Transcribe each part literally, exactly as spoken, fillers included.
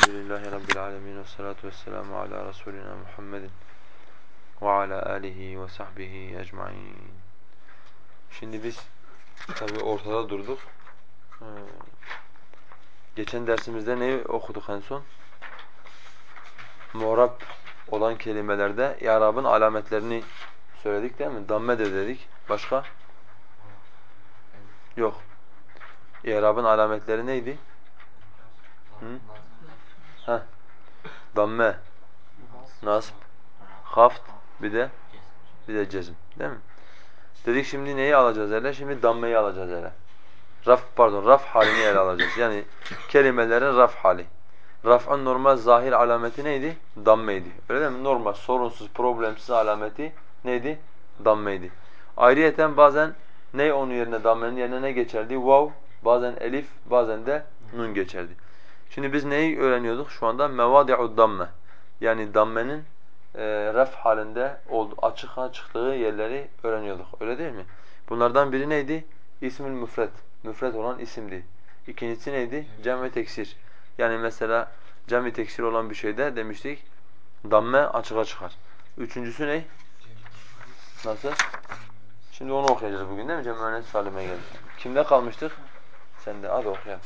Elhamdülillahi Rabbil alemin ve salatu vesselamu ala Resulina Muhammedin ve ala alihi ve sahbihi ecmain. Şimdi biz tabi ortada durduk. Ee, geçen dersimizde neyi okuduk en son? Mu'rab olan kelimelerde i'rabın alametlerini söyledik değil mi? Damme de dedik. Başka? Yok. İ'rabın alametleri neydi? Hı? Heh. Damme, nasb, haft, bir de bir de cezm, değil mi? Dedik şimdi neyi alacağız ele? Şimdi dammeyi alacağız ele. Raf pardon, raf halini ele alacağız. Yani kelimelerin raf hali. Raf'ın normal zahir alameti neydi? Dammeydi. Öyle değil mi? Normal, sorunsuz, problemsiz alameti neydi? Dammeydi. Ayrıyeten bazen ne onun yerine, dammenin yerine ne geçerdi? Vav, bazen elif, bazen de nun geçerdi. Şimdi biz neyi öğreniyorduk? Şu anda mevadi'ud damme. Yani dammenin e, ref halinde oldu, açığa çıktığı yerleri öğreniyorduk. Öyle değil mi? Bunlardan biri neydi? İsmül müfred. Müfred olan isimdi. İkincisi neydi? Cem-i teksir. Yani mesela cem-i teksir olan bir şeyde demiştik damme açığa çıkar. Üçüncüsü ne? Nasıl? Şimdi onu okuyacağız bugün değil mi? Cem-i müennes salime geldi. Kimde kalmıştık? Sen de hadi okuyalım.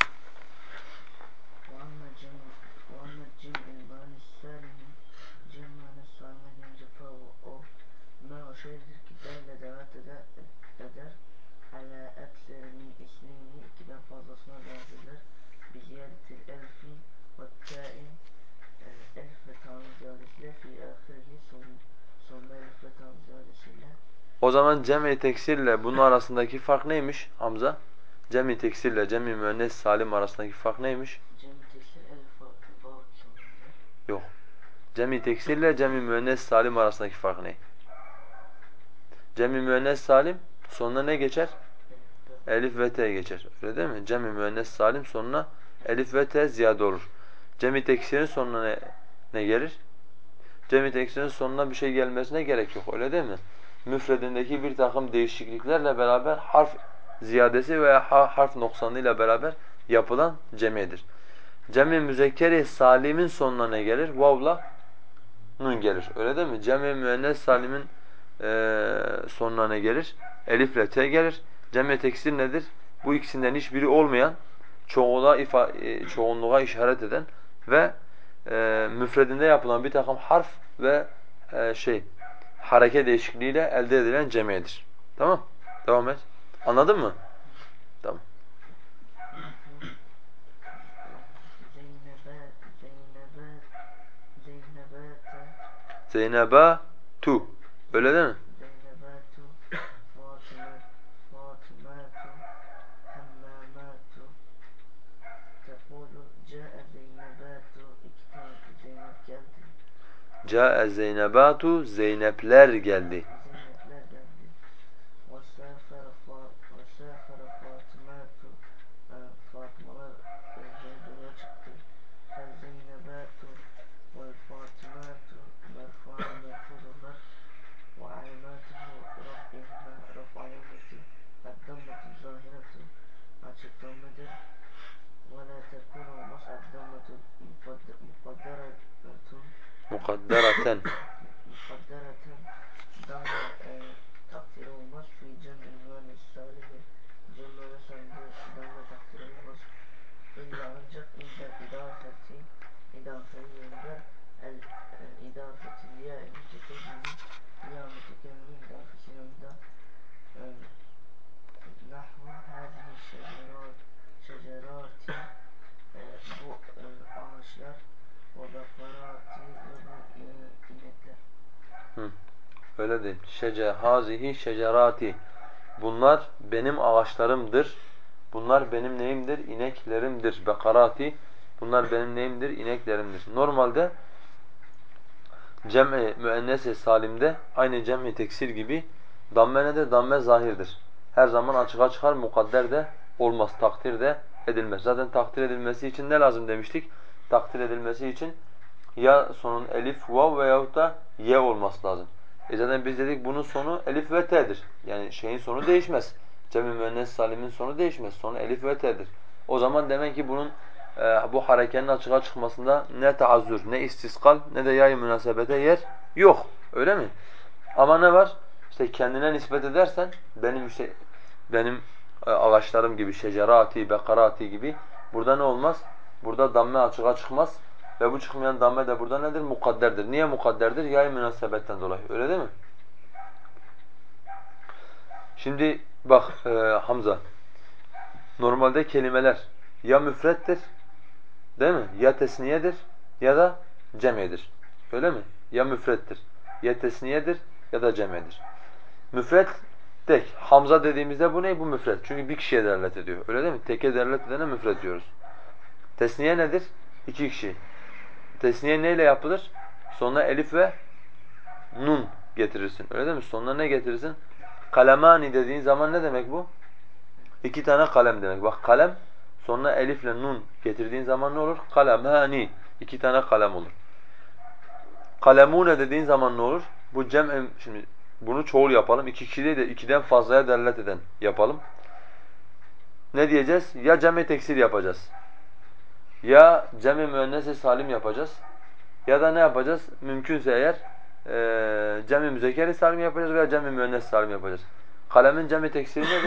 وأما الجمع المؤنث السالم cem müennes salime gelince o ma o şeydir ki delle davet eder, eder ala ekser min ismini ikiden fazlasına benzerler bi ziyadetil elfi ve ta'in elf ve ta'nın ziyadesiyle fi ahirihi son, sonunda elf ve ta'nın ziyadesiyle. O zaman cem-i teksirle bunun arasındaki fark neymiş Hamza? Cem-i teksirle cem-i müennes salim arasındaki fark neymiş? Cem-i teksir elf ve vav sonunda. Yok. Cem-i teksirle cem-i müennes salim arasındaki fark ne? Cem-i müennes salim sonuna ne geçer? Elif ve t geçer. Öyle değil mi? Cem-i müennes salim sonuna elif ve t ziyade olur. Cem-i teksirin sonuna ne, ne gelir? Cem-i teksirin sonuna bir şey gelmesine gerek yok. Öyle değil mi? Müfredindeki bir takım değişikliklerle beraber harf ziyadesi veya harf noksanıyla beraber yapılan cemidir. Cem-i müzekkeri salimin sonuna ne gelir? Vav'la nun gelir. Öyle değil mi? Cem-i müennes salimin e, sonuna ne gelir? Elifle t gelir. Cem-i teksir nedir? Bu ikisinden hiçbiri olmayan, çoğunluğa, ifa, e, çoğunluğa işaret eden ve e, müfredinde yapılan bir takım harf ve e, şey hareke değişikliğiyle elde edilen cemidir. Tamam? Devam et. Anladın mı? Tamam. Zeynebe, Zeynebe, Zeynebete, Zeyneba tu. Öyle değil mi? Zeynebatu, Fatıma, Fatımatu, Hammamatu, Tekulu, Câe Zeynebatu, iki tane Zeynep geldi. Câe Zeynebatu, Zeynepler geldi. Zeynepler geldi. Vesâfere Fatımatu, Fatımalar yolculuğa çıktı. Fel Zeynebatu vel Fatımatu merfu'an merfudurlar. Ve alamatuhu raf'ihima raf alameti eddammetu zahiretu açık dammedir. Ve la tekun olmaz eddammetu mukadderatun Mukaddereten. mukaddereten damme e, takdiri olmaz. Fi cem'il müennes salimi cem müennes salimde damme takdiri olmaz. İlla ancak indel idafeti idafenin yanında el e, idafeti ya mütekellimi ya mütekellimin idafesinin yanında e, nahvu hâzihi şecerat şecerati e, bu e, ağaçlar ve bekarati ve bu e, inekler. Hı. Öyle değil. Şece hazihi şecerati. Bunlar benim ağaçlarımdır. Bunlar benim neyimdir? İneklerimdir. Bekarati. Bunlar benim neyimdir? İneklerimdir. Normalde cem-i müennes-i salimde aynı cem-i teksir gibi damme nedir? Damme zahirdir. Her zaman açığa çıkar, mukadder de olmaz, takdir de edilmez. Zaten takdir edilmesi için ne lazım demiştik? Takdir edilmesi için ya sonun elif, vav veyahut da ye olması lazım. E zaten biz dedik bunun sonu elif ve t'dir. Yani şeyin sonu değişmez. Cem-i müennes salimin sonu değişmez. Sonu elif ve t'dir. O zaman demek ki bunun e, bu harekenin açığa çıkmasında ne taazzür, ne istiskal, ne de yay münasebete yer yok. Öyle mi? Ama ne var? İşte kendine nispet edersen benim işte benim e, ağaçlarım gibi, şecerati, bekarati gibi burada ne olmaz? Burada damme açığa çıkmaz ve bu çıkmayan damme de burada nedir? Mukadderdir. Niye mukadderdir? Yay münasebetten dolayı. Öyle değil mi? Şimdi bak e, Hamza, normalde kelimeler ya müfrettir, değil mi? Ya tesniyedir ya da cem'edir. Öyle mi? Ya müfrettir, ya tesniyedir ya da cem'edir. Müfret tek. Hamza dediğimizde bu ne? Bu müfret. Çünkü bir kişiye delalet ediyor. Öyle değil mi? Teke delalet edene müfret diyoruz. Tesniye nedir? İki kişi. Tesniye neyle yapılır? Sonuna elif ve nun getirirsin. Öyle değil mi? Sonuna ne getirirsin? Kalemani dediğin zaman ne demek bu? İki tane kalem demek. Bak kalem sonuna elifle nun getirdiğin zaman ne olur? Kalemani. İki tane kalem olur. Kalemune dediğin zaman ne olur? Bu cem şimdi bunu çoğul yapalım. İki kişi değil de ikiden fazlaya delalet eden yapalım. Ne diyeceğiz? Ya cem-i teksir yapacağız. Ya cem-i müennese salim yapacağız. Ya da ne yapacağız? Mümkünse eğer e, cem-i müzekkeri salim yapacağız veya cem-i müennes salim yapacağız. Kalemin cem-i teksiri nedir?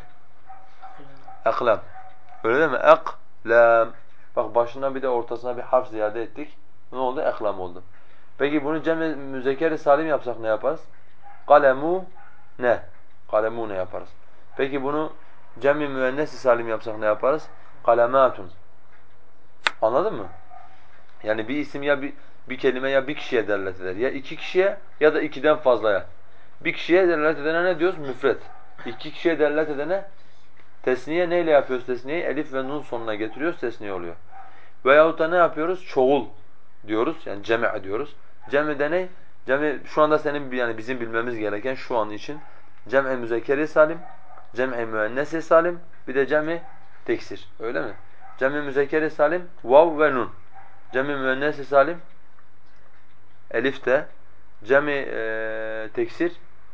Eklem. Öyle değil mi? Eklem. Bak başına bir de ortasına bir harf ziyade ettik. Ne oldu? Eklem oldu. Peki bunu cem-i müzekkeri salim yapsak ne yaparız? Kalemu ne? Kalemu ne yaparız? Peki bunu cem-i müennes salim yapsak ne yaparız? Kalematun. Anladın mı? Yani bir isim ya bir, bir kelime ya bir kişiye delalet eder. Ya iki kişiye ya da ikiden fazlaya. Bir kişiye delalet edene ne diyoruz? Müfret. İki kişiye delalet edene tesniye neyle yapıyoruz tesniyeyi? Elif ve nun sonuna getiriyoruz, tesniye oluyor. Veyahut da ne yapıyoruz? Çoğul diyoruz. Yani cemi' diyoruz. Cemi de ne? Cemi şu anda senin yani bizim bilmemiz gereken şu an için cem'i müzekkeri salim, cem'i müennesi salim, bir de cem'i teksir. Öyle mi? Cem'i müzekkeri salim vav ve nun. Cem'i müennesi salim elif de, cem'i e, teksir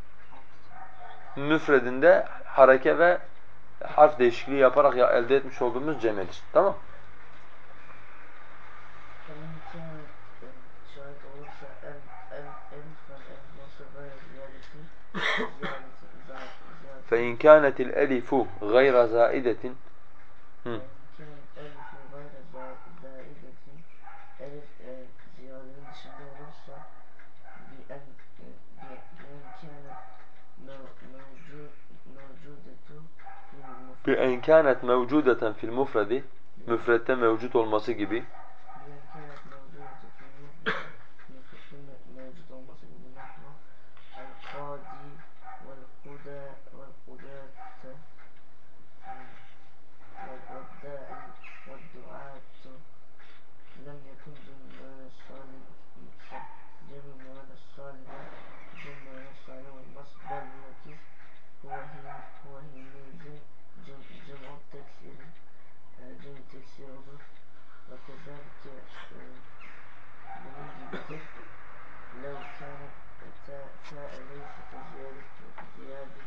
müfredinde hareke ve harf değişikliği yaparak ya elde etmiş olduğumuz cem'edir. Tamam? فإن كان şayet olursa el, el, elif ve elif olsa gayre ziyadetin ziyadetin ziyadetin فَاِنْ كَانَتِ الْأَلِفُ غَيْرَ زَائِدَةٍ فإن كانت ألف غير زائدة elif e, ziyadenin dışında olursa bi en e, bi, bi en kânet mevcud mevcudetu fil mufredi بِاَنْ كَانَتْ مَوْجُودَةً فِي الْمُفْرَدِ Müfredde mevcut olması gibi. bi en kânet mevcudetu fil mufredi müfrette mevcut olması gibi nakla el kadi vel kuda vel kudate والداعي والدعاة لم يكن جمع الصالح جمع مؤنث الصالحة جمع مؤنث الصالح والمصدر التي هو هي هو حينئذ جمع التكسير جمع التكسير olur وكذلك bunun gibidir لو كانت تاء ليست زيادة زيادة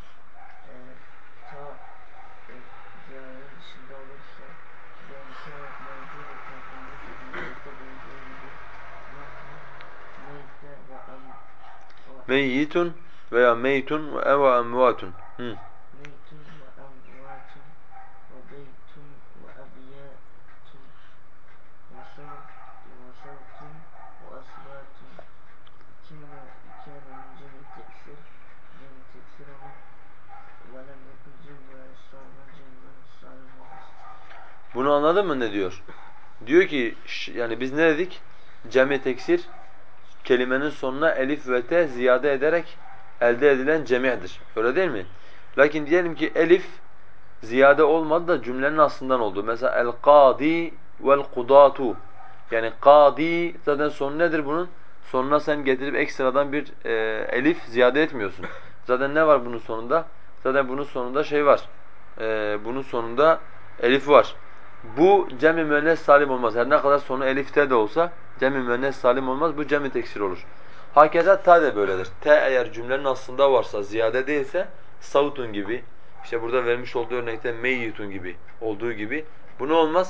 ta ziyaretin dışında olursa yani kânet mevcudeten fil mufredi müfrette bulunduğu gibi naklu meyte ve am Meyyitun veya meytun ve ev amvatun. Hı. meytun ve amvatun ve beytun ve abiyatun ve savtun ve asbatun kâne kâne min cemi teksir cemi teksir olur ve lem yakun cemi salih cemi salih olmaz. Bunu anladın mı ne diyor? Diyor ki yani biz ne dedik? Cem-i teksir kelimenin sonuna elif ve te ziyade ederek elde edilen cemi'dir. Öyle değil mi? Lakin diyelim ki elif ziyade olmadı da cümlenin aslından oldu. Mesela el-kâdi vel-kudâtu. Yani kâdi zaten sonu nedir bunun? Sonuna sen getirip ekstradan bir e, elif ziyade etmiyorsun. Zaten ne var bunun sonunda? Zaten bunun sonunda şey var. E, bunun sonunda elif var. Bu cem-i müennes salim olmaz. Her ne kadar sonu elif te de olsa cem-i müennes salim olmaz. Bu cem-i teksir olur. Hakeza ta da böyledir. Te eğer cümlenin aslında varsa, ziyade değilse savtun gibi, işte burada vermiş olduğu örnekte meyyitun gibi olduğu gibi bu ne olmaz?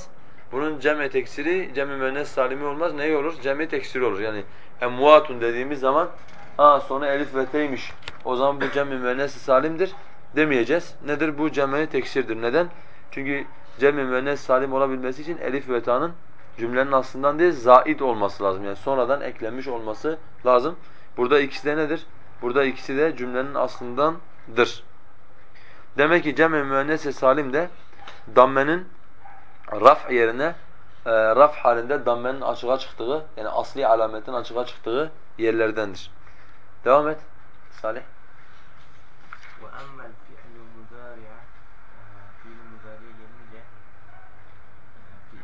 Bunun cem teksiri cem-i müennes salimi olmaz. Neyi olur? Cem teksiri olur. Yani emvatun dediğimiz zaman ha sonu elif ve t'ymiş. O zaman bu cem-i müennes salimdir demeyeceğiz. Nedir? Bu cem teksirdir. Neden? Çünkü cem-i müennes salim olabilmesi için elif ve ta'nın cümlenin aslından değil zait olması lazım. Yani sonradan eklenmiş olması lazım. Burada ikisi de nedir? Burada ikisi de cümlenin aslındandır. Demek ki cem-i müennes salim de dammenin raf yerine e, raf halinde dammenin açığa çıktığı yani asli alametin açığa çıktığı yerlerdendir. Devam et Salih. وأما الفعل المضارع fiil mudari'ye gelince fi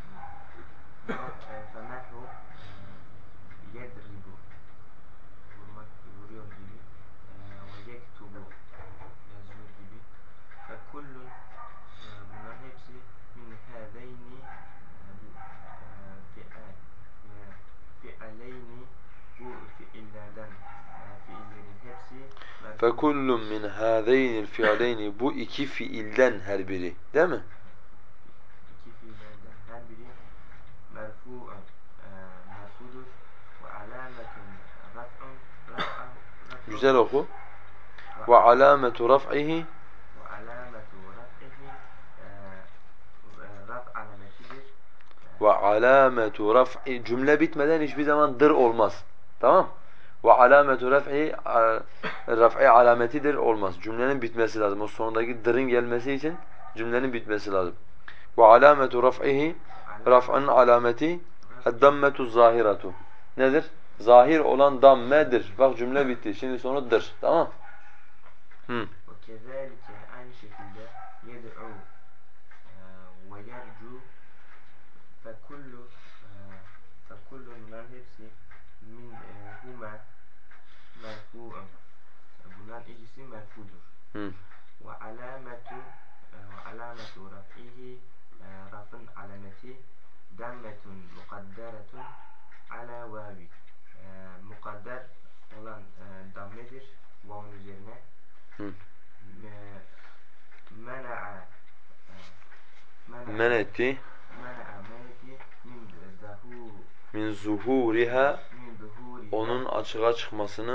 fenahu yedribu vurmak vuruyor gibi ve yektubu yazıyor gibi fe kullun bunların hepsi min hâzeyni bu fi'al fi'aleyni bu fiillerden fiillerin hepsi فَكُلٌّ مِنْ هَذَيْنِ الْفِعَلَيْنِ Bu iki fiilden her biri. Değil mi? İki fiillerden her biri merfu'un merfudur ve alametun raf'un raf'ahu Güzel oku. وَعَلَامَةُ رَفْعِهِ ve alametu raf'ihi raf alametidir. وَعَلَامَةُ رَفْعِ Cümle bitmeden hiçbir zaman dır olmaz. Tamam? وَعَلَامَةُ رَفْعِ Raf'i alametidir olmaz. Cümlenin bitmesi lazım. O sonundaki dırın gelmesi için cümlenin bitmesi lazım. وَعَلَامَةُ رَفْعِهِ Raf'ın alameti اَدَّمَّةُ الظَّاهِرَةُ Nedir? Zahir olan dammedir. Bak cümle bitti. Şimdi sonu dır. Tamam? Hı. Ve kezalike aynı şekilde yed'u ve yercu fekullu fekullu bunların hepsi min huma merfu'un bunların ikisi merfudur. Hı. Ve alametu ve alametu raf'ihi raf'ın alameti dammetun mukadderetun ala vavi mukadder olan e, dammedir vavun üzerine Hı. mena'a Men etti mena'a meneti min zahu min zuhuriha min zuhuriha onun açığa çıkmasını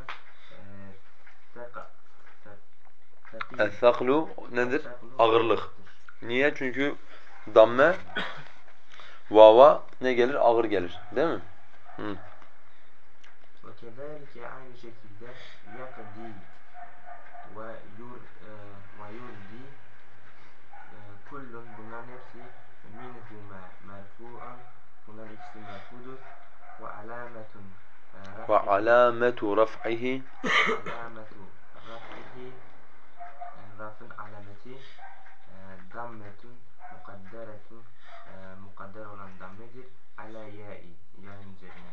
el-thaklu nedir? Ağırlık. Niye? Çünkü damme vava ne gelir? Ağır gelir. Değil mi? Hı. Ve kezalike aynı şekilde yakdi ve yur ve yurdi kullun bunların hepsi minhuma merfu'an bunların ikisi merfudur ve alametun Ve alametu raf'ihi alametu raf'ihi raf'ın alameti dammetun mukadderetun mukadder olan dammedir ala ya'i ya'ın üzerine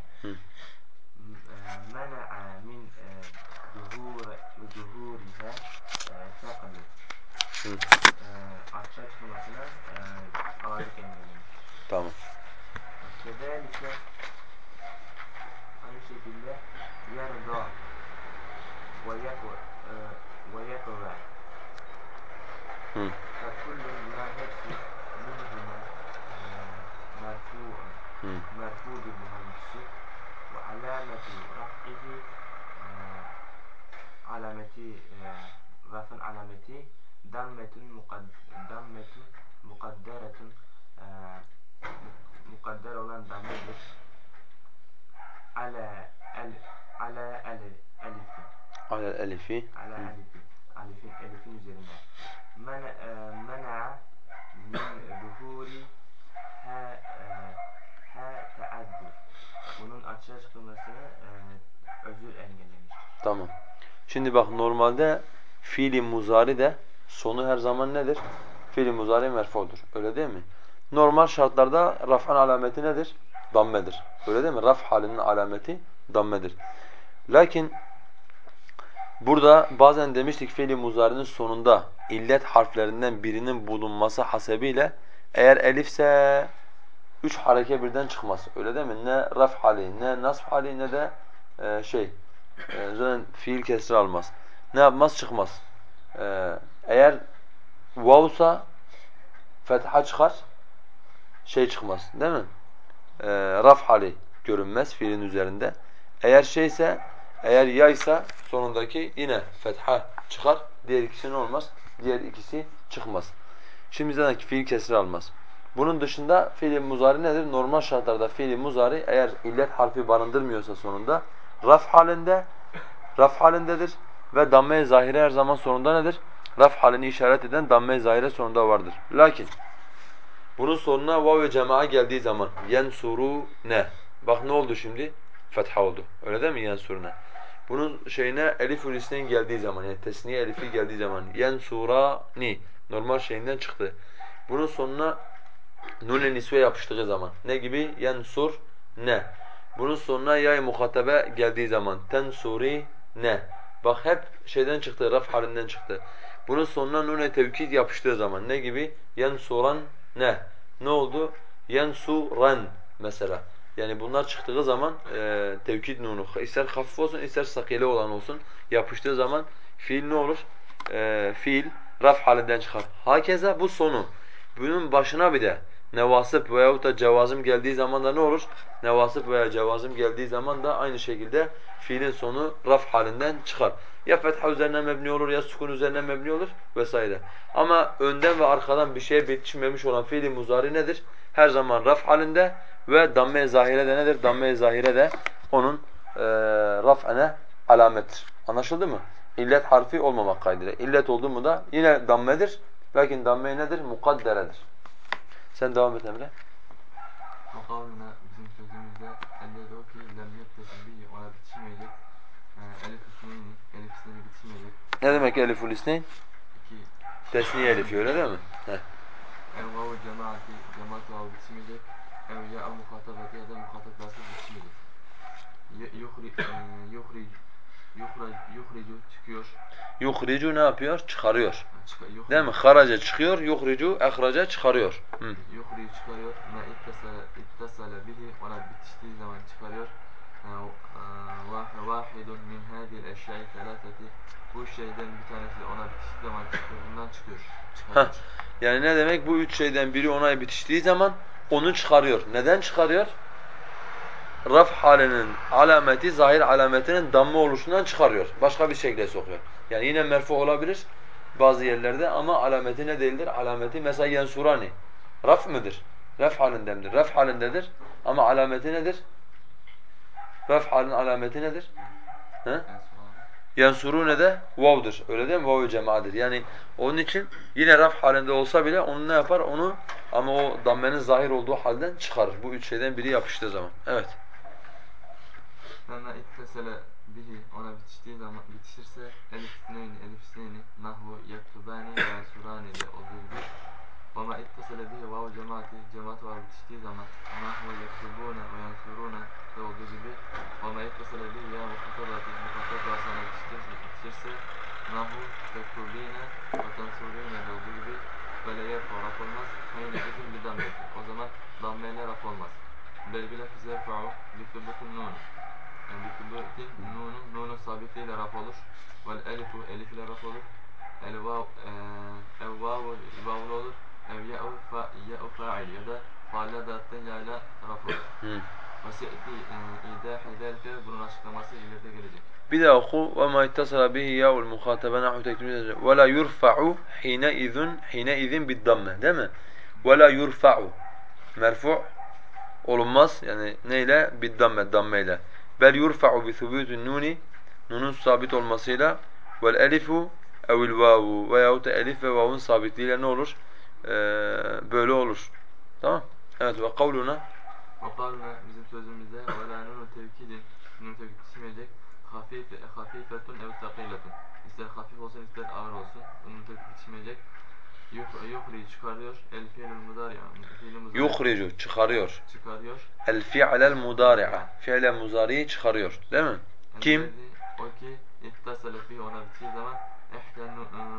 mena'a min zuhur zuhuriha saqlu açığa çıkmasına ağırlık engellemiştir. Tamam. Kezalike aynı şekilde yarda ve yakva ve yakva fekullun bunların hepsi minhuma merfu'un merfu'dur bunların ikisi ve alametu raf'ihi alameti raf'ın alameti dammetun dammetun mukadderetun mukadder olan dammedir ala el ala el elifi ala elifi ala elifi alifin elifin üzerine men mena min zuhuri ha ha ta'addur bunun açığa çıkılmasını özür engellemiştir. Tamam. Şimdi bak normalde fiili muzari de sonu her zaman nedir? Fiili muzari merfudur. Öyle değil mi? Normal şartlarda raf'ın alameti nedir? Dammedir. Öyle değil mi? Raf halinin alameti dammedir. Lakin burada bazen demiştik fiili muzari'nin sonunda illet harflerinden birinin bulunması hasebiyle eğer elifse üç hareke birden çıkmaz. Öyle değil mi? Ne raf hali, ne nasb hali ne de e, şey e, zaten fiil kesri almaz. Ne yapmaz? Çıkmaz. E, eğer vavsa fetha çıkar. şey çıkmaz değil mi? Ee, raf hali görünmez fiilin üzerinde. Eğer şeyse, eğer yaysa sonundaki yine fetha çıkar. Diğer ikisi ne olmaz? Diğer ikisi çıkmaz. Şimdi zaten fiil kesri almaz. Bunun dışında fiil muzari nedir? Normal şartlarda fiil muzari eğer illet harfi barındırmıyorsa sonunda raf halinde, raf halindedir ve damme-i zahire her zaman sonunda nedir? Raf halini işaret eden damme-i zahire sonunda vardır. Lakin bunun sonuna vav ve cema'a geldiği zaman yensurune. Bak ne oldu şimdi? Fetha oldu. Öyle değil mi yensurune? Bunun şeyine elif-ül isneyn geldiği zaman yani tesniye elifi geldiği zaman yensurani normal şeyinden çıktı. Bunun sonuna nun-i nisve yapıştığı zaman ne gibi? Yensur ne. Bunun sonuna yay muhatabe geldiği zaman tensuri ne. Bak hep şeyden çıktı, raf halinden çıktı. Bunun sonuna nun-i tevkid yapıştığı zaman ne gibi? Yensuran ne. Ne oldu? Yensuran mesela. Yani bunlar çıktığı zaman e, tevkid nunu ister hafif olsun ister sakile olan olsun yapıştığı zaman fiil ne olur? E, fiil raf halinden çıkar. Hakeza bu sonu. Bunun başına bir de nevasip veyahut da cevazım geldiği zaman da ne olur? Nevasip veya cevazım geldiği zaman da aynı şekilde fiilin sonu raf halinden çıkar. Ya fetha üzerine mebni olur ya sukun üzerine mebni olur vesaire. Ama önden ve arkadan bir şeye bitişmemiş olan fiil-i muzari nedir? Her zaman raf halinde ve damme-i zahire de nedir? Damme-i zahire de onun e, raf'ene alamettir. Anlaşıldı mı? İllet harfi olmamak kaydıyla. İllet oldu mu da yine dammedir. Lakin damme nedir? Mukadderedir. Sen devam et Emre. Makavluna bizim sözümüzde ellezi o ki lem yettesil bihi ona bitişmeyecek. Ee, elif isneyni, elif isneyni bitişmeyecek. Ne demek eliful isneyn? İki. Tesniye elifi öyle değil mi? Heh. Ev vavu cemaati, cemaat vavu bitişmeyecek. Ev ya'u muhatabeti ya da muhatabası bitişmeyecek. Yuhri, yuhri, yuhri, yuhricu çıkıyor. Yuhricu ne yapıyor? Çıkarıyor. Çık, yuhri, Değil mi? Haraca çıkıyor, yuhricu ehraca çıkarıyor. Hı. Yuhri çıkarıyor. Ma ittasala, ittasala bihi ona bitiştiği zaman çıkarıyor. Vahidun min hadil eşyai selaseti bu şeyden bir tanesi ona bitiştiği zaman çıkıyor. Bundan çıkıyor. Çıkarıyor. Heh. Yani ne demek? Bu üç şeyden biri ona bitiştiği zaman onu çıkarıyor. Neden çıkarıyor? Raf halinin alameti, zahir alametinin damme oluşundan çıkarıyor. Başka bir şekilde sokuyor. Yani yine merfu olabilir bazı yerlerde ama alameti ne değildir? Alameti mesela yensurani. Raf mıdır? Raf halindendir. Raf halindedir ama alameti nedir? Raf halinin alameti nedir? He? Yensurune de vav'dır. Öyle değil mi? Vav-ı cemadır. Yani onun için yine raf halinde olsa bile onu ne yapar? Onu ama o dammenin zahir olduğu halden çıkarır. Bu üç şeyden biri yapıştığı zaman. Evet. Ama ittasala bihi ona bitiştiği zaman bitişirse elif isneyni, elif isneyni nahvu yaktubani ve yansurani ile olduğu gibi. Ama ittasala bihi vav cemaati, cemaat var bitiştiği zaman nahvu yaktubuna ve yansuruna da olduğu gibi. Ama ittasala bihi ya muhatabati, muhatab vasana bitişirse nahvu yaktubine ve tansurine de olduğu gibi. Böyle yerfa raf olmaz. Hayne izin bir dammeti. O zaman dammeyle raf olmaz. Bel bilakis yerfa'u li thubutin nunu. Yani bitübütin nunu, nunun sabitliğiyle raf olur. Vel elifu, elif ile raf olur. El vav, ev vavu, vavlu olur. Ev ya'u, fa, ya'u fa'il ya da faale dağıttığın ya'yla raf olur. Ve se'ti idâhe zâlike bunun açıklaması ileride gelecek. Bir de oku وَمَا اِتَّصَلَ بِهِ يَاءُ الْمُخَاطَبَ نَحْوُ تَكْتِمِينَ وَلَا يُرْفَعُ حِينَئِذٍ حِينَئِذٍ بِالضَّمَّةِ değil mi? وَلَا يُرْفَعُ merfu' olunmaz yani neyle? Biddamme, dammeyle. Bel yurfa'u bi thubutin nuni nunun sabit olmasıyla vel elifu evil vavu veyahut da elif ve vavun sabitliğiyle ne olur? Ee, böyle olur. Tamam? Evet ve kavluna Ve kavluna bizim sözümüzde ve la nunu tevkidin nunu tevkid ismeyecek hafife, hafifetun ev takiletun. İster hafif olsun ister ağır olsun nunu tevkid ismeyecek. Yuhri çıkarıyor. El fiilul mudari. yuhricu çıkarıyor. Çıkarıyor. El fi'lel mudari'a. Fi'le muzariyi çıkarıyor. Değil mi? Kim? O ki ittasalet bihi ona bittiği zaman ehten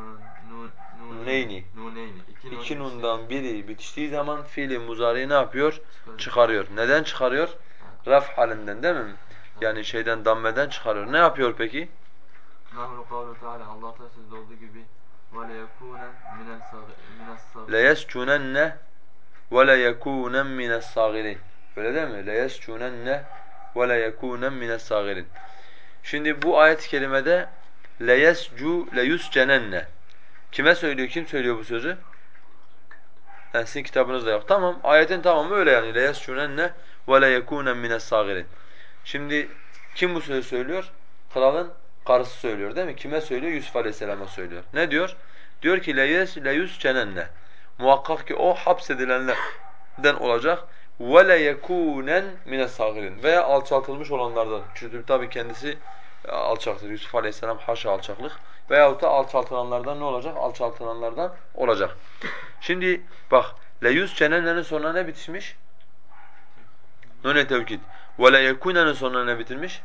Nuneyni. nuneyni. İki, nun İki bitiştiği nundan biri bitiştiği zaman fiili muzariyi ne yapıyor? Çıkarıyor. Çıkarıyor. Neden çıkarıyor? Raf halinden değil mi? Yani şeyden dammeden çıkarıyor. Ne yapıyor peki? Nahnu kavlu Teala Allah Teala sözde olduğu gibi ve le yekûnen minel Le yescunenne وَلَيَكُونًا مِنَ الصَّاغِرِينَ. Öyle değil mi? لَيَسْجُنَنَّ وَلَيَكُونًا مِنَ الصَّاغِرِينَ. Şimdi bu ayet-i kerimede لَيَسْجُ لَيُسْجَنَنَّ. Kime söylüyor? Kim söylüyor bu sözü? Yani sizin kitabınızda yok. Tamam, ayetin tamamı öyle yani. لَيَسْجُنَنَّ وَلَيَكُونًا مِنَ الصَّاغِرِينَ. Şimdi kim bu sözü söylüyor? Kralın karısı söylüyor değil mi? Kime söylüyor? Yusuf Aleyhisselam'a söylüyor. Ne diyor? Diyor ki leyes leyuscenenne. Muhakkak ki o hapsedilenlerden olacak. Ve leyekunen mine's-sagirin. Veya alçaltılmış olanlardan. Çünkü tabii kendisi alçaktır. Yusuf Aleyhisselam haşa alçaklık. Veyahut da alçaltılanlardan ne olacak? Alçaltılanlardan olacak. Şimdi bak leyuscenenne'nin sonuna ne bitişmiş? Nun-i tevkid. Ve leyekunen'in sonuna ne bitirmiş?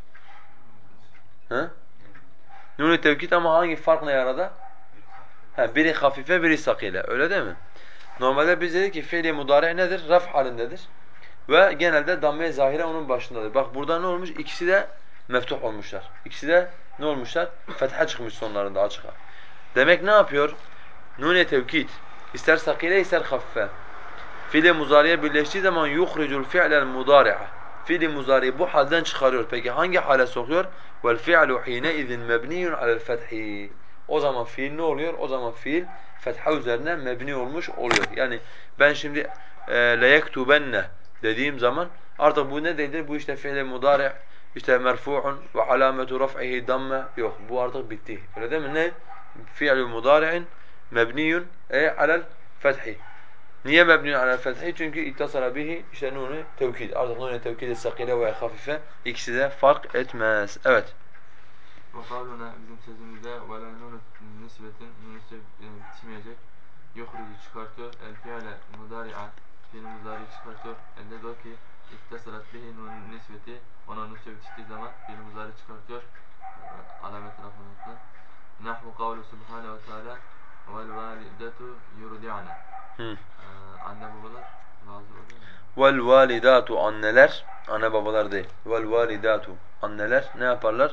Hı? Nun-i tevkid ama hangi fark ne arada? Ha, biri hafife, biri sakile. Öyle değil mi? Normalde biz dedik ki fiili mudari nedir? Raf halindedir. Ve genelde damme-i zahire onun başındadır. Bak burada ne olmuş? İkisi de meftuh olmuşlar. İkisi de ne olmuşlar? Fetha çıkmış sonlarında açığa. Demek ne yapıyor? Nun-i tevkid. İster sakile ister hafife. Fiili muzariye birleştiği zaman yuhricul fi'lel mudari'a. Fiili muzariyi bu halden çıkarıyor. Peki hangi hale sokuyor? Vel fi'lu hine izin mebniyun alel fethi. O zaman fiil ne oluyor? O zaman fiil fetha üzerine mebni olmuş oluyor. Yani ben şimdi e, leyektubenne dediğim zaman artık bu ne değildir? Bu işte fiil mudari' işte merfu'un ve alametu raf'ihi damme yok. Bu artık bitti. Öyle değil mi? Ne? Fi'lu mudari'in mebniyun e alel fethi. Niye mebni alel fethi? Çünkü ittasala bihi işte nunu tevkid. Artık nunu tevkid sakile ve hafife ikisi de fark etmez. Evet. Ve kavluna bizim sözümüzde ve la nunu nisbetin nunusu bitmeyecek. Yuhrucu çıkartıyor. El fiile mudari'a fiil mudari çıkartıyor. Elde diyor ki ittasalat bihi nunu nisbeti ona nusbe bitiştiği zaman fiil mudari çıkartıyor. Alamet rafanatla. Nahvu kavlu subhanahu ve teala vel validetu yurdi'ane. Hı. Anne babalar razı oluyor mu? Vel validatu anneler, anne babalar değil. Vel validatu anneler ne yaparlar?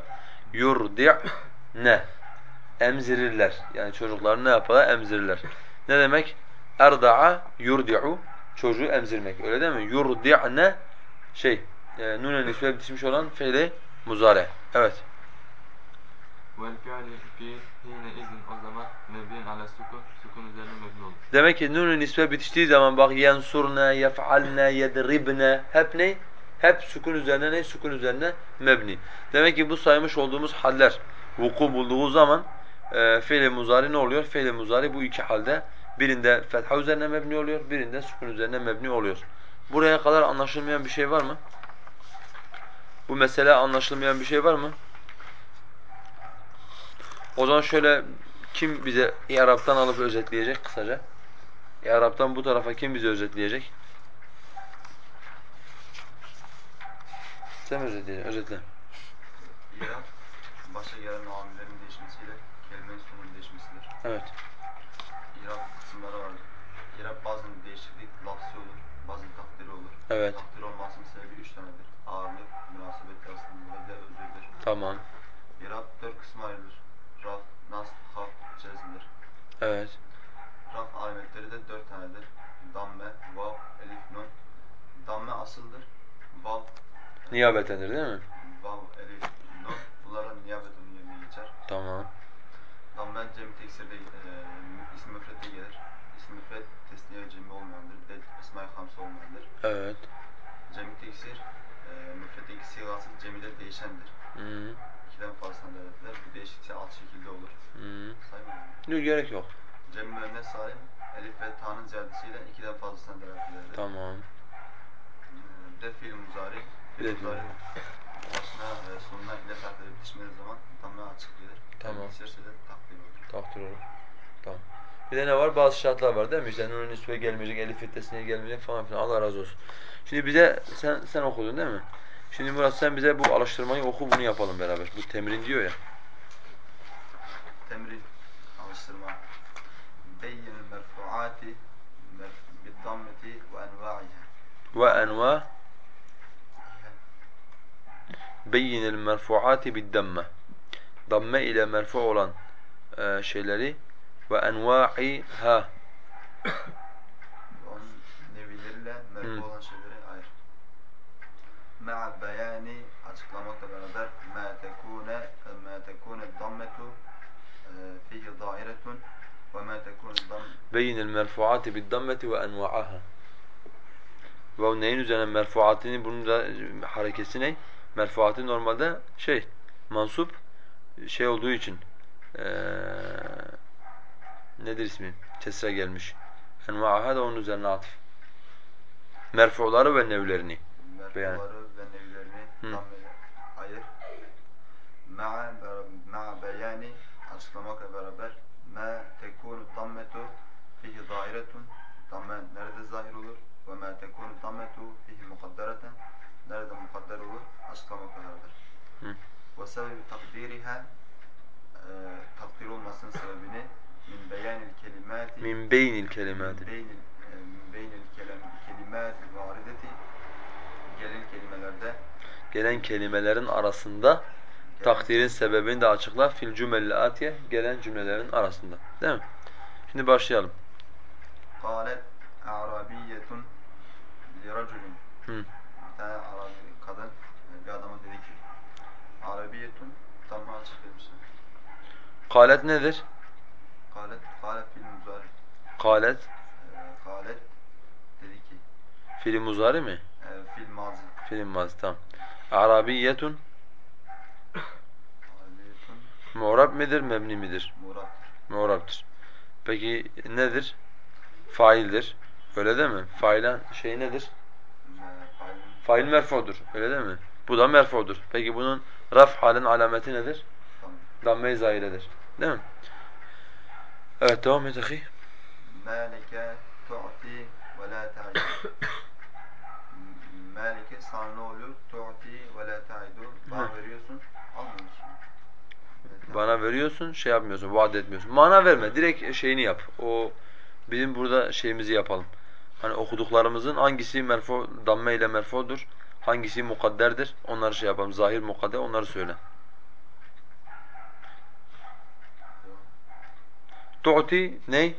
Yurdi'ne emzirirler. Yani çocuklarını ne yaparlar? Emzirirler. Ne demek? Erda'a yurdi'u çocuğu emzirmek. Öyle değil mi? Yurdi'ne şey e, nun-i nisbe bitişmiş olan fiili muzari. Evet. Vel fi'li fi hine izin o zaman mebnin ala sukun sukun üzerine mebni olur. Demek ki nun-u nisbe bitiştiği zaman bak yensurne, yef'alne, yedribne hep ne? Hep sukun üzerine ne? Sukun üzerine mebni. Demek ki bu saymış olduğumuz haller vuku bulduğu zaman e, fiil-i muzari ne oluyor? Fiil-i muzari bu iki halde birinde fetha üzerine mebni oluyor, birinde sukun üzerine mebni oluyor. Buraya kadar anlaşılmayan bir şey var mı? Bu mesele anlaşılmayan bir şey var mı? O zaman şöyle kim bize İ'rab'tan alıp özetleyecek kısaca? İ'rab'tan bu tarafa kim bize özetleyecek? Sen mi özetleyeceksin? Özetle. İrab, başa gelen amillerin değişmesiyle kelimenin sonunun değişmesidir. Evet. İrab kısımları vardır. İrab bazen değişiklik lafzı olur, bazen takdiri olur. Evet. Takdir olmasının sebebi üç tanedir. Ağırlık, münasebet arasında ve özürdür. Tamam. İrab dört kısma ayrılır. Raf, nasb, haf, cezmdir. Evet. Raf alametleri de dört tanedir. Damme, vav, elif, nun. Damme asıldır. Vav, Niyabetendir değil mi? vav, elif, nun. Bunlara niyabet onun yerine geçer. Tamam. Damme cem-i teksirde e, isim müfrette gelir. İsim müfret tesniye cemi olmayandır. Bir de esma-i hamse olmayandır. Evet. Cem-i teksir e, müfretteki sigası cemide değişendir. Hı. İkiden fazlasına devletler. Bu değişikse alt şekilde olur. Hı. Saymayalım. Yok, gerek yok. Cem-i müennes salim elif ve ta'nın ziyadesiyle ikiden fazlasına devlet ederdir. Tamam. E, de fiil muzari. Bir de Fiil fiil. muzari başına e, sonuna ile harfleri bitişmediği zaman damme açık gelir. Tamam. Bitişirse de takdir olur. Takdir olur. Tamam. Bir de ne var? Bazı şartlar var değil mi? İşte nun-u nisbe gelmeyecek, elif fitnesine gelmeyecek falan filan. Allah razı olsun. Şimdi bize sen sen okudun değil mi? Şimdi Murat sen bize bu alıştırmayı oku, bunu yapalım beraber. Bu temrin diyor ya. Temrin, alıştırma. Beyyinil merfu'ati bid-dammeti ve enva'iha. Ve enva beyyinil merfu'ati bid-damme. Damme ile merfu olan e, şeyleri ve enva'iha. Onun Beyinil merfuati bid-dammeti ve enva'aha. Vav neyin üzerine merfuatini, bunun da harekesi ne? Merfuati normalde şey, mansup şey olduğu için ee, nedir ismi? Kesre gelmiş. Enva'aha da onun üzerine atıf. Merfuları ve nevlerini beyan. Merfuları ve nevlerini dammeye ayır. Ma'a ma'a beyani, açıklamakla beraber ma tekunu dammetu fihi zairetun, damme nerede zahir olur ve ma tekunu dammetu fihi mukaddereten, nerede mukadder olur, açıklamakla beraber. Ve sebebi takdiriha, takdir olmasının sebebini min beyanil kelimati Min beynil kelimati. min beynil min beynil kelimati varideti, gelen kelimelerde Gelen kelimelerin arasında takdirin sebebini de açıkla. Fil cümlel atiye, gelen cümlelerin arasında. Değil mi? Şimdi başlayalım. قالت أعرابية لرجل. Hı. Bir tane Arabi kadın bir adama dedi ki Arabiyetun, tam açık demişler. Kalet nedir? Kalet, kalet fil muzari. Kalet Ee, kalet dedi ki. fiil muzari mi? E, fil mazi. Fiil mazi, tamam. Arabiyetun Arabiyetun mu'rab midir, mebni midir? muğraptır. Mu'rabtır. Peki nedir? Faildir. Öyle değil mi? Failen şey nedir? Fail. Fail merfudur. Öyle değil mi? Bu da merfudur. Peki bunun raf halin alameti nedir? Tamam. Damme-i zahiredir. Değil mi? Evet, devam et ahi. Malike tu'ti ve la ta'idu. Malike sana ne oluyor? Tu'ti ve la ta'idu. Bana veriyorsun, almıyorsun. Bana veriyorsun, şey yapmıyorsun, vaat etmiyorsun. Mana verme, direkt şeyini yap. O bizim burada şeyimizi yapalım. Hani okuduklarımızın hangisi merfu, damme ile merfudur, hangisi mukadderdir, onları şey yapalım. Zahir, mukadder, onları söyle. Tu'ti ney?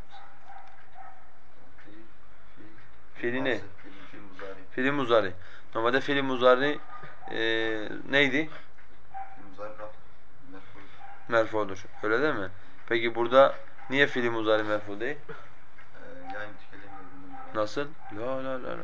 Fiili ne? Fil muzari. Fiili muzari. Normalde fiili muzari e, neydi? Fil muzari raf. Merfu. Merfudur. Öyle değil mi? Peki burada niye fiili muzari merfu değil? Ee, yayın tükelim dediğinden Nasıl? La la la la.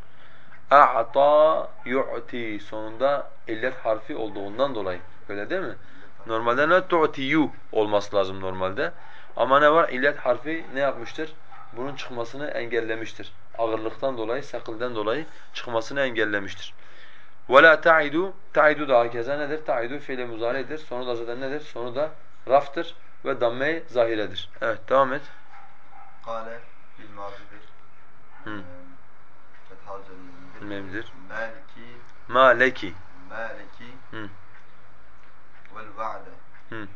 A'ta yu'ti sonunda illet harfi olduğundan dolayı. Öyle değil mi? Normalde ne tu'tiyu olması lazım normalde. Ama ne var? İllet harfi ne yapmıştır? Bunun çıkmasını engellemiştir. Ağırlıktan dolayı, sakıldan dolayı çıkmasını engellemiştir. وَلَا تَعِدُوا Ta'idu da hakeza nedir? Ta'idu fiil-i muzari'dir. Sonu da zaten nedir? Sonu da raftır ve damme-i zahiredir. Evet, devam et. Kale fil mazidir. Hı. Fetha üzerindedir. Memdir. Maliki Maleki. Maliki Hı. vel va'de. Hı.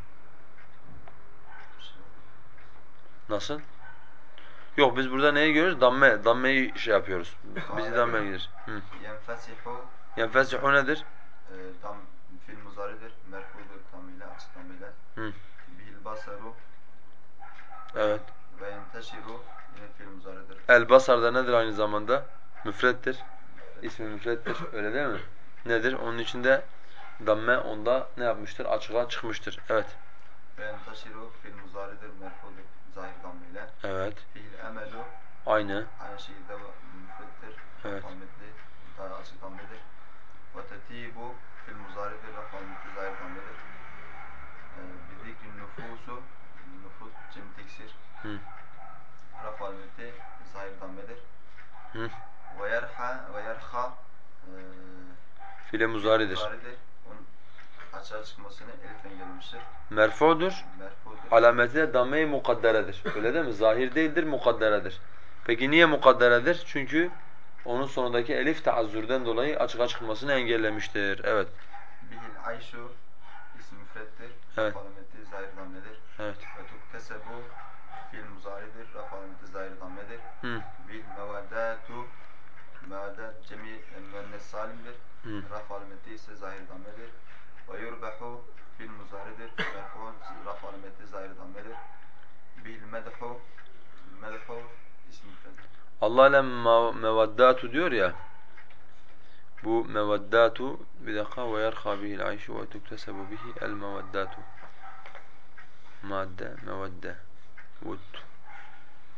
Nasıl? Yok, biz burada neyi görüyoruz? Damme, dammeyi şey yapıyoruz. Bizi damme gider. Hı. Yenfesihu Yenfesihu nedir? e, dam fil muzaridir. Merfudur damıyla, açık damıyla. Hı. Bihil basaru Evet. ve yenteşiru yine fil muzaridir. El basar da nedir aynı zamanda? Müfrettir. İsmi müfrettir. Öyle değil mi? Nedir? Onun içinde damme onda ne yapmıştır? Açığa çıkmıştır. Evet. Ve yenteşiru fil muzaridir. Merfudur zahir damıyla. Evet. Bihil emelu Aynı. aynı şekilde müfrettir. Evet. Rahmetli, daha açık damlıdır. Ve tetibu fil muzaridir. Rahmetli zahir damlıdır. Bizikrin nüfusu, nüfus cem teksir. Hı. Raf alameti zahir dammedir. Hı. Ve yerha ve yerha Fiile muzaridir. muzaridir. Onun açığa çıkmasını elif engellemiştir. Merfudur. Merfudur. Alameti de damme-i mukadderedir. Öyle değil mi? Zahir değildir, mukadderedir. Peki niye mukadderedir? Çünkü onun sonundaki elif taazzürden dolayı açığa çıkmasını engellemiştir. Evet. Bihil ayşu ismi müfrettir. Evet. Raf alameti zahir dammedir. Evet. Ve tuktesebu fiil muzaridir. Raf alameti zahir dammedir. Hı. Bil mevaddatu mevadat cemi müennes salimdir. Hı. Raf alameti ise zahir dammedir. Ve yurbahu fiil muzaridir. Merfu'un raf alameti zahir dammedir. Bil medhu medhu ismi müfrettir. Allah ile mevaddatu diyor ya. Bu mevaddatu bir dakika ve yerha bihil ayşu ve tuktesebu bihi el mevaddatu. Madde, mevedde, vud.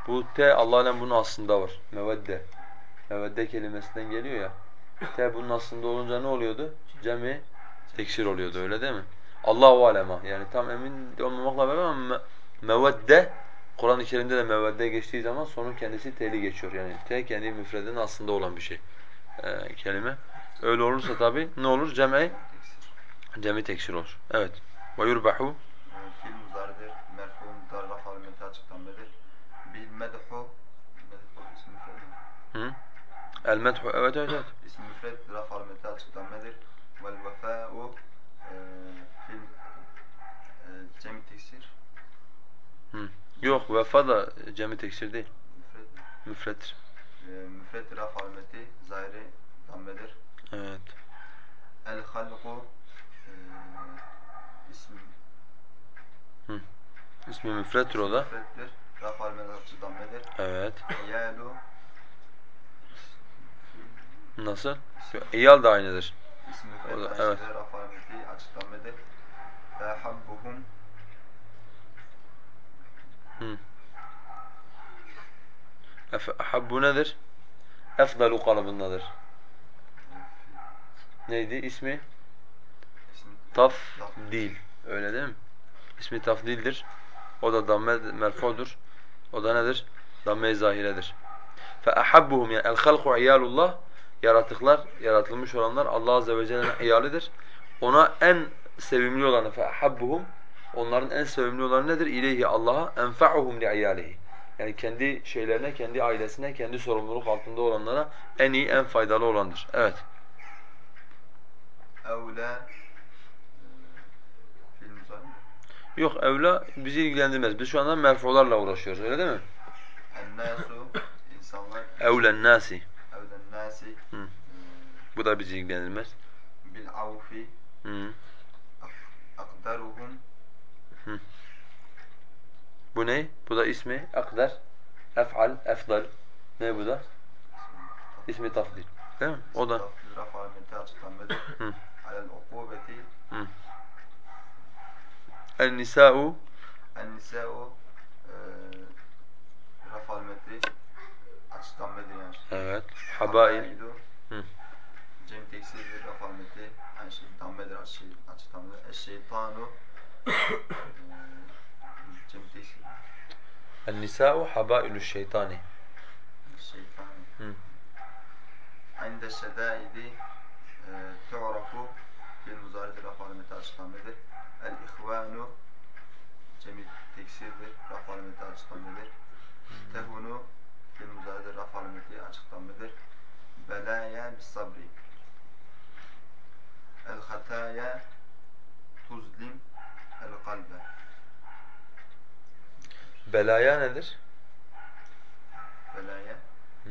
Bu T Allah alem bunun aslında var. Mevedde. Mevedde kelimesinden geliyor ya. T bunun aslında olunca ne oluyordu? Cemi teksir oluyordu öyle değil mi? Allahu alem ha. Yani tam emin olmamakla beraber ama me- mevedde Kur'an-ı Kerim'de de mevedde geçtiği zaman sonun kendisi T'li geçiyor. Yani T kendi müfredinin aslında olan bir şey. Ee, kelime. Öyle olursa tabi ne olur? Cem'i Teksir. cemi teksir olur. Evet. Ve yurbahu Ee, Fiil muzaridir. Merfu'un dar raf alameti açıklanmadır. Bil medhu. Medhu ismi müfred mi? Hı? El medhu evet evet evet. İsmi müfred raf alameti açıklanmadır. Vel vefâ'u e, fil e, cem teksir. Hı. Yok vefa da cemi teksir değil. Müfred mi? Müfrettir. E, müfred raf alameti zahiri dammedir. Evet. El halku e, ismi Hı. İsmi müfrettir o da. müfreddir. Raf alameti açık dammedir. Evet. İyalu Nasıl? İyal da aynıdır. ismi O müfred da aynı evet. şekilde raf alameti açıklanmadır. Ve habbuhum Hı. Efe, habbu nedir? Efdalu kalıbındadır. Neydi ismi? ismi Tafdil. Öyle değil mi? İsmi tafdildir. O da damme merfudur. O da nedir? Damme-i zahiredir. فَأَحَبُّهُمْ yani el-halqu iyalullah yaratıklar, yaratılmış olanlar Allah azze ve celle'nin iyalidir. Ona en sevimli olanı فَأَحَبُّهُمْ onların en sevimli olanı nedir? İleyhi Allah'a enfa'uhum li'iyalihi. Yani kendi şeylerine, kendi ailesine, kendi sorumluluk altında olanlara en iyi, en faydalı olandır. Evet. evla film uzanır mı? Yok evla bizi ilgilendirmez. Biz şu anda merfularla uğraşıyoruz. Öyle değil mi? Ennâsu insanlar Evlen nasi. evlen nâsi Hı. Bu da bizi ilgilendirmez. bil avfi Hı. akdaruhum Hı. Bu ne? Bu da ismi akdar, ef'al, efdal. Ne bu da? İsmi tafdil. Değil mi? O da. tafdil raf alameti açıklanmadır. Hı. Alel ukubeti Hı. El-nisâ'u en-nisâ'u e, raf alameti açıklanmadır yani. evet. Habail. Habailu Hı. cem teksirdir raf alameti aynı şey dammedir açıklanmadır. Eşşeytanu e, cem teksir El-nisâ'u habailu şeytani. şeytani. Hı. عند الشدائد تعرف في المزارع رفع alameti açıklanmadır. El-ihvanu cemi teksirdir, raf alameti açıklanmadır. Tehunu fil muzari'de raf alameti açıklanmadır. Belaya bis sabri. El-hataya tuzlim el-kalbe. Belaya nedir? Belaya Hı.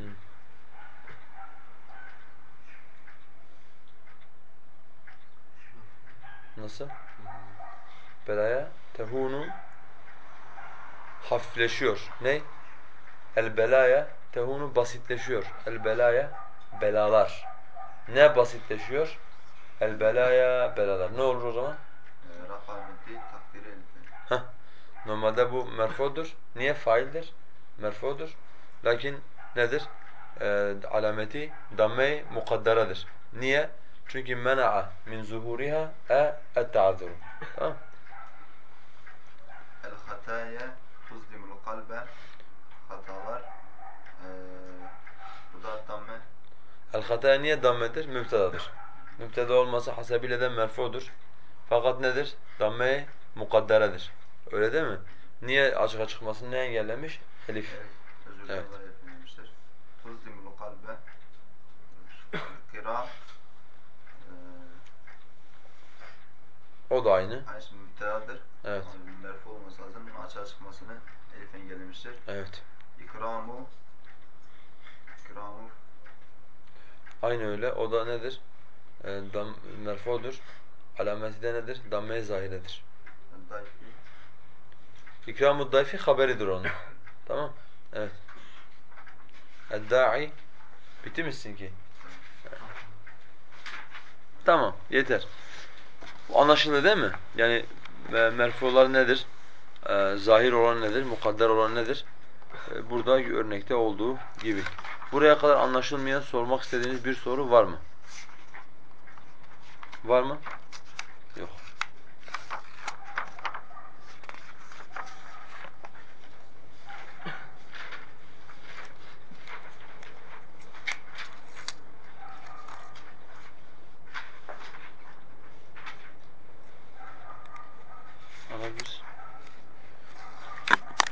Nasıl? Belaya tehunu hafifleşiyor. Ne? El belaya tehunu basitleşiyor. El belaya belalar. Ne basitleşiyor? El belaya belalar. Ne olur o zaman? e, raf alameti takdiri elifleri. Heh. Normalde bu merfudur. Niye? Faildir. Merfudur. Lakin nedir? Ee, alameti damme-i mukaddaradır. Niye? Çünkü mena'a min zuhuriha e et-ta'azzuru. Tamam? El-hataya tuzlimul kalbe. Hatalar e, bu da damme El-hataya niye dammedir? Mübtedadır. Mübteda olması hasebiyle de merfudur. Fakat nedir? Damme-i mukaddaradır. Öyle değil mi? Niye açığa çıkmasını ne engellemiş? Elif. evet, özür Evet. dilerim efendim. Tuzlimul kalbe kira e, O da aynı. aynı şey müptedadır. Evet. Ama merfu olması lazım. Bunun açığa çıkmasını elif engellemiştir. Evet. İkramu İkramu Aynı öyle. O da nedir? E, dam, merfudur. Alameti de nedir? Damme-i zahiredir. Dayfi İkram-ı dayfi haberidir onun. Tamam? Evet. Ed-da'i bitti misin ki? Tamam, yeter. Anlaşıldı değil mi? Yani e, merfular nedir? E, zahir olan nedir? Mukadder olan nedir? e, buradaki örnekte olduğu gibi. Buraya kadar anlaşılmayan, sormak istediğiniz bir soru var mı? Var mı? Yok.